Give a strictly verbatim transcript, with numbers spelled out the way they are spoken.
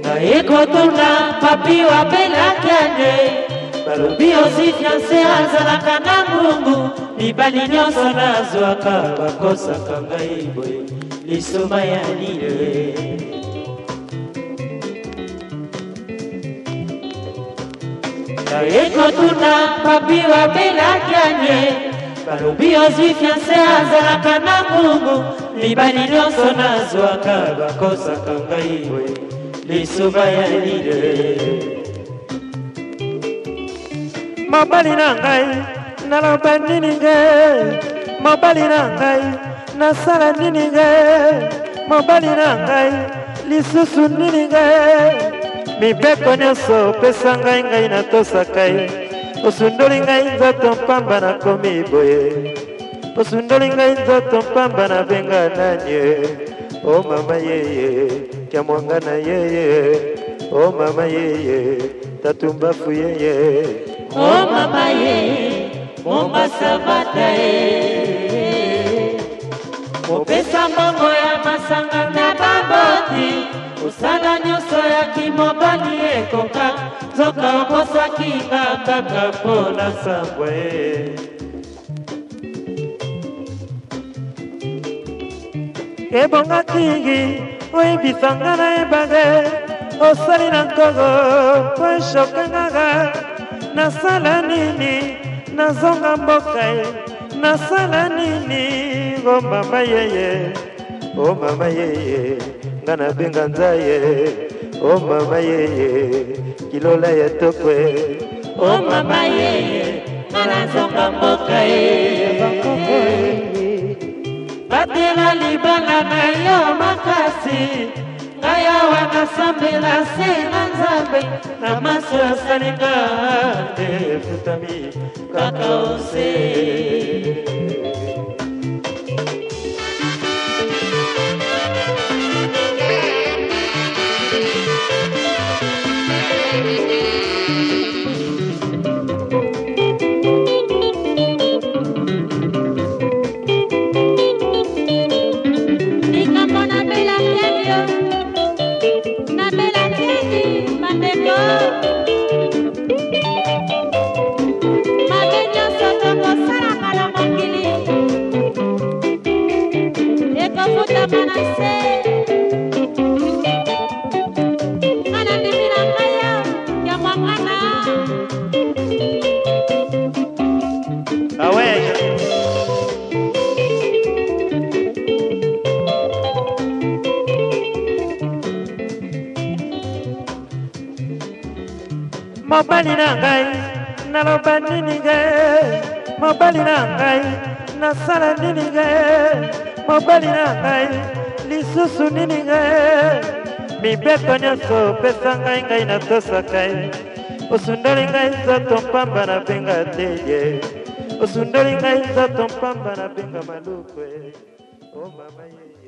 Na ekotuna papi wa belakiane balobi ozi fiancé azalaka na ngungu mibali nyonso nazwaka bakosaka ngai boye lisoma ya lile Na ekotuna papi wa belakiane balobi ozi fiancé azalaka na ngungu mibali nyonso nazwaka bakosaka ngai boye lisoma ya lile Mobali na ngai naloba nini nge Mobali na ngai nasala nini nge Mobali na ngai lisusu nini nge Mibeko nyonso opesa ngai ngai natosaka ye Osundoli ngai nzoto mpamba nakomi boye Osundoli ngai nzoto mpamba nabenga nanye O mama yeye kya mwanga na yeye O mama yeye tatumbafu yeye Oh mama ye, momba sabata ye Mopesa mbongo ya masanga na baboti Usala nyuso ya kimobali ekoka Zoka okosa kinga kaka pona sambwe Ebonga tingi, oibisanga na ebage Osali na nkogo, kwe ngaga Nasala nini, nazonga mboka ye Nasala nini, oh mama yeye Oh mama yeye, ngana benga nzaye Oh mama yeye, kilola ya tokwe Oh mama yeye, ngana zonga mboka ye Batela libanga na yo makasi Kaya wanasambela sena nzambe Na maso ya salinga Nde futami kaka ose Mobali na ngai, naloba nini nge Mobali na ngai, nasala nini nge Mobali na ngai, lisusu nini nge Mibeko nyonso opesa ngai ngai natosaka ye Osundoli ngai nzoto mpamba na benga teye Osundoli ngai nzoto mpamba na benga malukwe Oh mama ye